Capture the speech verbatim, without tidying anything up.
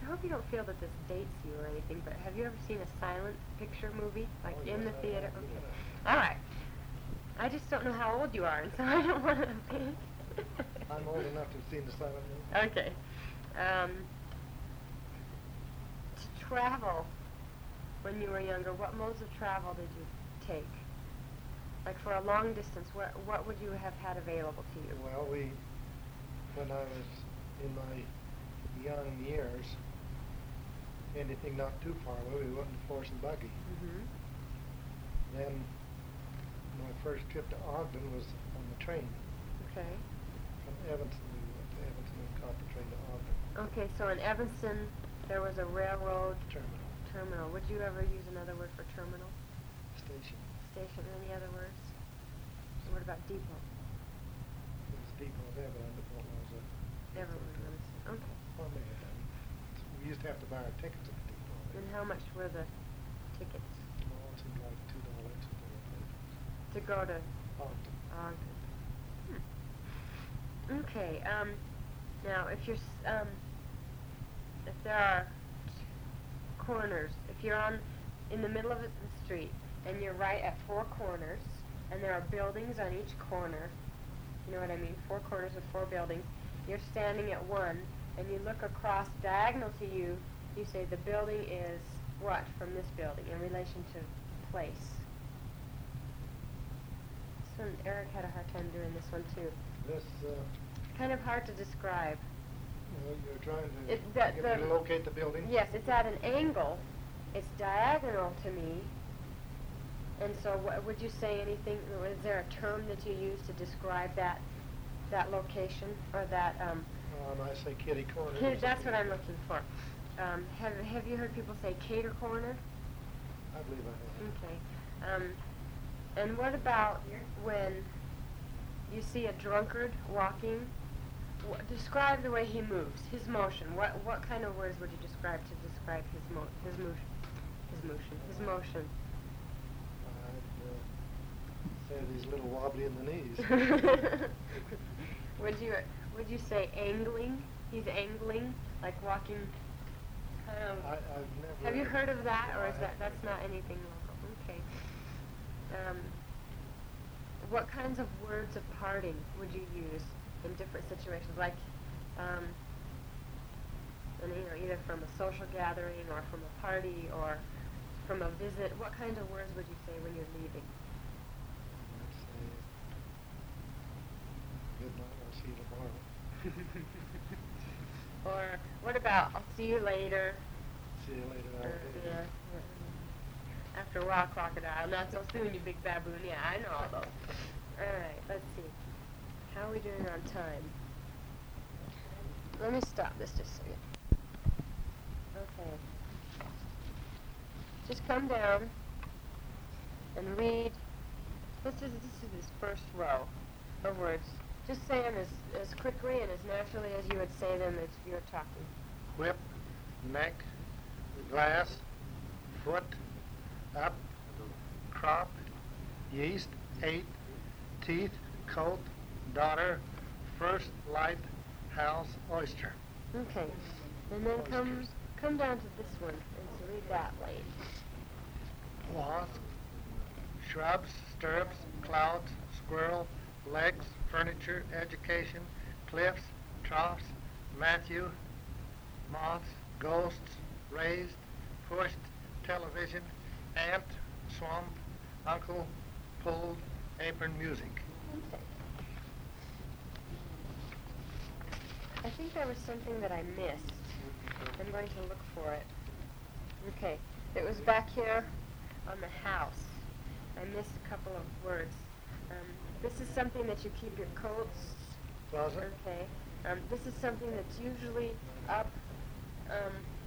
hope you don't feel that this dates you or anything, but have you ever seen a silent picture movie, like Oh, in yes, the I theater? have, Okay. yeah. All right. I just don't know how old you are, and so I don't want to... I'm old enough to have seen the silent movie. Okay. Um, to travel when you were younger, what modes of travel did you take? Like for a long distance, what what would you have had available to you? Well, we, when I was in my young years, anything not too far away, we went to horse and buggy. Mm-hmm. Then my first trip to Ogden was on the train. Okay. From Evanston, we went to Evanston and caught the train to Ogden. Okay, so in Evanston, there was a railroad Terminal. terminal. Would you ever use another word for terminal? Station. Station, any other words? What about depot? It was depot there, but I don't know what was a... Never mind. Okay. Well, maybe I done. We used to have to buy our tickets at the depot. And how much were the tickets? Oh, it seemed like two dollars something like that. To go to Ogden. Ogden. Hmm. Okay, um, now if you're, s- um, if there are corners, if you're on, in the middle of the street, and you're right at four corners, and there are buildings on each corner, you know what I mean, four corners with four buildings, you're standing at one, and you look across diagonal to you, you say the building is what from this building in relation to place? This one, Eric had a hard time doing this one too. This, uh, Kind of hard to describe. you know, you're trying to It- the- get the- me to locate the building? Yes, it's at an angle. It's diagonal to me. And so wha would you say anything, is there a term that you use to describe that that location or that, um, Um, I say kitty corner. or here, that's something. what I'm looking for. Um, have, have you heard people say cater corner? I believe I have. Okay. Um, and what about when you see a drunkard walking? Wh- describe the way he moves, his motion. What what kind of words would you describe to describe his mo his motion, his motion, his motion? I'd uh, say he's a little wobbly in the knees. would you would you say angling? He's angling, like walking. Kind of. I, I've never... Have you heard of that, No, or I is that haven't that's heard not of that. anything local? Okay. Um, what kinds of words of parting would you use in different situations, like, um, and, you know, either from a social gathering or from a party or from a visit? What kinds of words would you say when you're leaving? I'd say good night, I'll see you tomorrow. Or what about I'll see you later? See you later. Or, I'll yeah, yeah. After a while, crocodile. Not so soon, you big baboon. Yeah, I know all those. All right, let's see. How are we doing on time? Let me stop this just a second. Okay. Just come down and read. This is this is this first row of words. Just say them as, as quickly and as naturally as you would say them if you're talking. Whip, neck, glass, foot, up, crop, yeast, eight, teeth, coat, daughter, first, light, house, oyster. Okay. And then come come down to this one and to read that lane. Wasp, shrubs, stirrups, clouds, squirrel, legs, furniture, education, cliffs, troughs, Matthew, moths, ghosts, raised, pushed, television, ant, swamp, uncle, pulled, apron, music. Okay. I think there was something that I missed. I'm going to look for it. Okay. It was back here on the house. I missed a couple of words. Um, this is something that you keep your coats. Closet, Okay. Um, this is something that's usually up um,